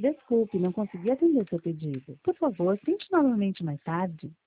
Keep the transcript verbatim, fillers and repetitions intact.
Desculpe, não consegui atender seu pedido. Por favor, tente novamente mais tarde.